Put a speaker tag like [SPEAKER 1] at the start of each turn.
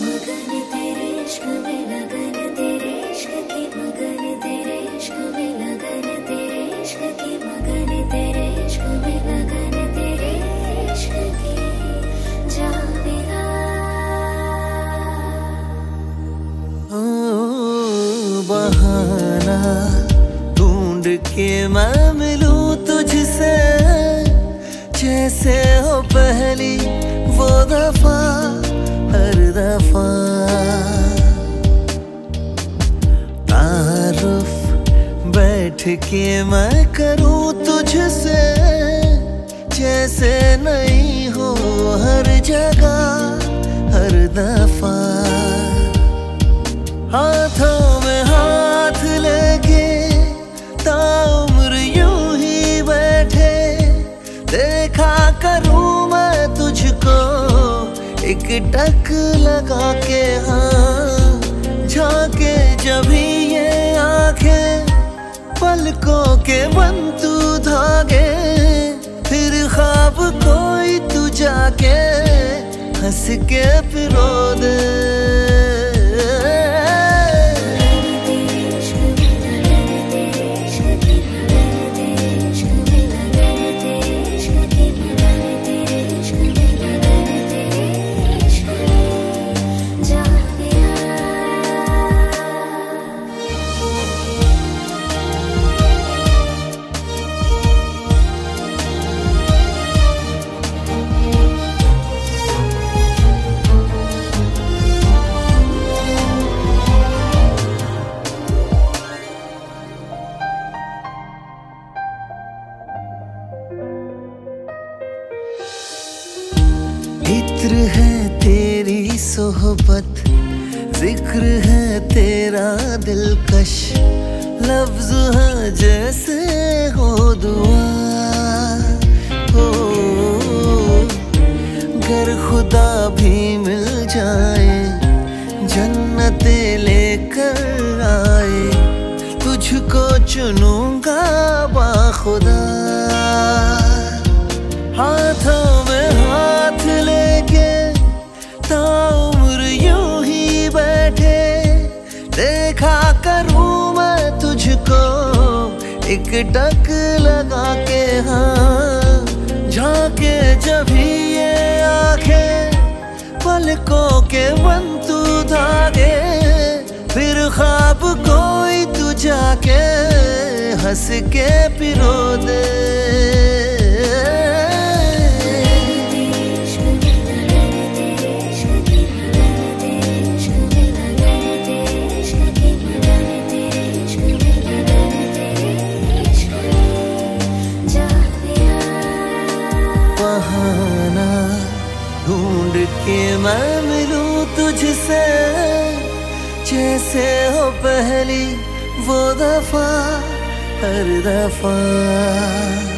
[SPEAKER 1] मगन तेरे इश्क में लगन तेरे इश्क की मगन तेरे इश्क में लगन तेरे इश्क की मगन तेरे इश्क में लगन तेरे इश्क की जाविदा।
[SPEAKER 2] बहाना ढूंढ के मैं मिलूं तुझसे, जैसे हो पहली वो दफा हर दफा। तारुफ बैठ के मैं करूं तुझसे, जैसे नहीं हो हर जगह हर दफा। हाथों में हाथ लेके ताउम्र यूं ही बैठे, देखा करूं मैं तुझको एक टक लगा के। हाँ झांके जब भी ये आंखें पलकों के बनतू धागे, फिर ख्वाब कोई तू जाके हंस के पिरो दे। इत्र है तेरी सोहबत, जिक्र है तेरा दिलकश, लफ्ज है जैसे हो दुआ। हो गर खुदा भी मिल जाए, जन्नते लेकर आए, तुझको चुनूंगा बाखुदा। हाथों में हाथ लेके ताउम्र यूं ही बैठे, देखा करूं मैं तुझको एक टक लगा के। हाँ झांके जब भी ये आंखें पलकों के बनतू धागे, फिर ख्वाब कोई तू जाके हंस के पिरो दे। बहाना ढूंढ के मैं मिलूं तुझसे, जैसे हो पहली वो दफा हर दफा।